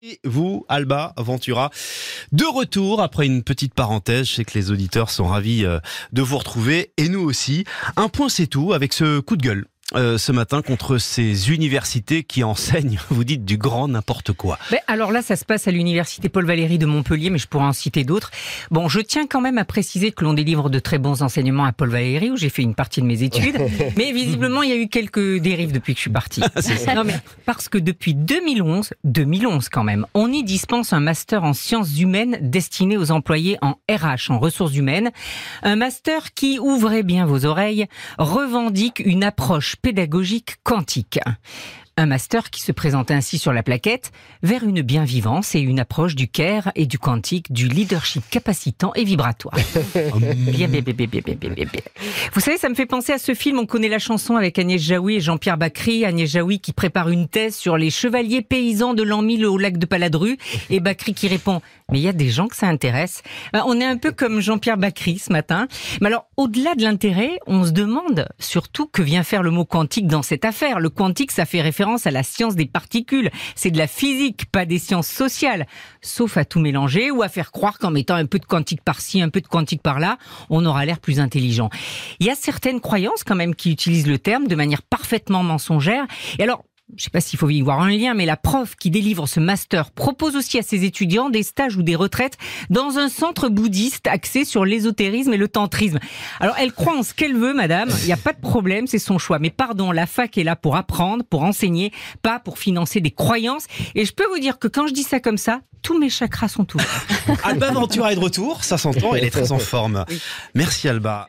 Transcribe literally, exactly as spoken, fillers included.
Et vous, Alba Ventura, de retour après une petite parenthèse. Je sais que les auditeurs sont ravis de vous retrouver et nous aussi. Un point c'est tout avec ce coup de gueule. Euh, ce matin contre ces universités qui enseignent, vous dites, du grand n'importe quoi. Ben alors là, ça se passe à l'université Paul Valéry de Montpellier, mais je pourrais en citer d'autres. Bon, je tiens quand même à préciser que l'on délivre de très bons enseignements à Paul Valéry, où j'ai fait une partie de mes études. Mais visiblement, il y a eu quelques dérives depuis que je suis partie. Non, mais parce que depuis deux mille onze, deux mille onze quand même, on y dispense un master en sciences humaines destiné aux employés en R H, en ressources humaines. Un master qui, ouvrez bien vos oreilles, revendique une approche pédagogique quantique. Un master qui se présente ainsi sur la plaquette vers une bienvivance et une approche du care et du quantique, du leadership capacitant et vibratoire. Bien, bien, bien, bien, bien, bien, bien, bien. Vous savez, ça me fait penser à ce film, on connaît la chanson avec Agnès Jaoui et Jean-Pierre Bacri. Agnès Jaoui qui prépare une thèse sur les chevaliers paysans de l'an mille au lac de Paladru et Bacri qui répond « Mais il y a des gens que ça intéresse ». Ben, on est un peu comme Jean-Pierre Bacri ce matin. Mais alors, au-delà de l'intérêt, on se demande surtout que vient faire le mot quantique dans cette affaire. Le quantique, ça fait référence à la science des particules. C'est de la physique, pas des sciences sociales. Sauf à tout mélanger ou à faire croire qu'en mettant un peu de quantique par-ci, un peu de quantique par-là, on aura l'air plus intelligent. Il y a certaines croyances quand même qui utilisent le terme de manière parfaitement mensongère. Et alors, je ne sais pas s'il faut y voir un lien, mais la prof qui délivre ce master propose aussi à ses étudiants des stages ou des retraites dans un centre bouddhiste axé sur l'ésotérisme et le tantrisme. Alors, elle croit en ce qu'elle veut, madame. Il n'y a pas de problème, c'est son choix. Mais pardon, la fac est là pour apprendre, pour enseigner, pas pour financer des croyances. Et je peux vous dire que quand je dis ça comme ça, tous mes chakras sont ouverts. Alba Ventura est de retour, ça s'entend, elle est très en forme. Oui. Merci Alba.